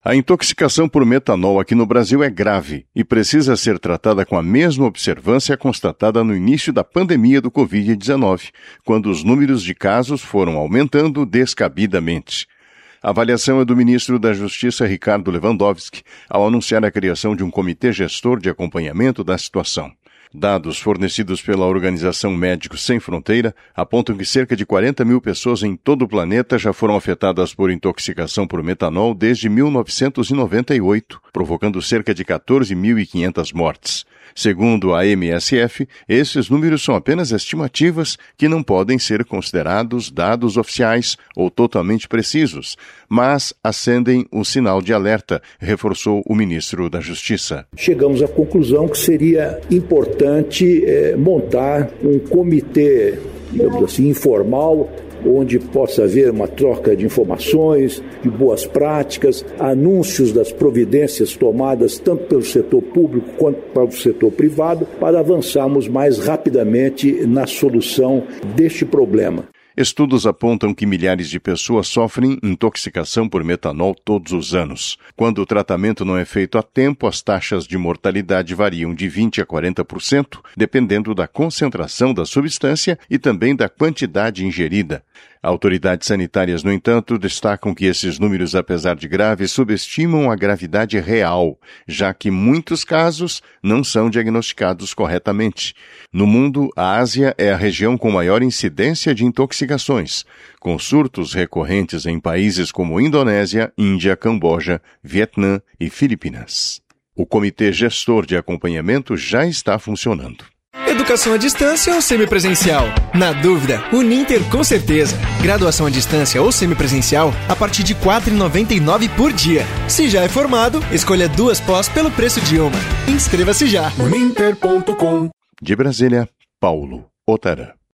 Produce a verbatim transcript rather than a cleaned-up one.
A intoxicação por metanol aqui no Brasil é grave e precisa ser tratada com a mesma observância constatada no início da pandemia do covid dezenove, quando os números de casos foram aumentando descabidamente. A avaliação é do ministro da Justiça, Ricardo Lewandowski, ao anunciar a criação de um comitê gestor de acompanhamento da situação. Dados fornecidos pela Organização Médicos Sem Fronteira apontam que cerca de quarenta mil pessoas em todo o planeta já foram afetadas por intoxicação por metanol desde mil novecentos e noventa e oito, provocando cerca de quatorze mil e quinhentas mortes. Segundo a M S F, esses números são apenas estimativas que não podem ser considerados dados oficiais ou totalmente precisos, mas acendem um sinal de alerta, reforçou o ministro da Justiça. Chegamos à conclusão que seria importante é, montar um comitê, digamos assim, informal, onde possa haver uma troca de informações, de boas práticas, anúncios das providências tomadas tanto pelo setor público quanto pelo setor privado, para avançarmos mais rapidamente na solução deste problema. Estudos apontam que milhares de pessoas sofrem intoxicação por metanol todos os anos. Quando o tratamento não é feito a tempo, as taxas de mortalidade variam de vinte a quarenta por cento, dependendo da concentração da substância e também da quantidade ingerida. Autoridades sanitárias, no entanto, destacam que esses números, apesar de graves, subestimam a gravidade real, já que muitos casos não são diagnosticados corretamente. No mundo, a Ásia é a região com maior incidência de intoxicações, com surtos recorrentes em países como Indonésia, Índia, Camboja, Vietnã e Filipinas. O Comitê Gestor de Acompanhamento já está funcionando. Educação à distância ou semipresencial? Na dúvida, Uninter com certeza. Graduação à distância ou semipresencial a partir de quatro reais e noventa e nove centavos por dia. Se já é formado, escolha duas pós pelo preço de uma. Inscreva-se já. uninter ponto com. De Brasília, Paulo Otara.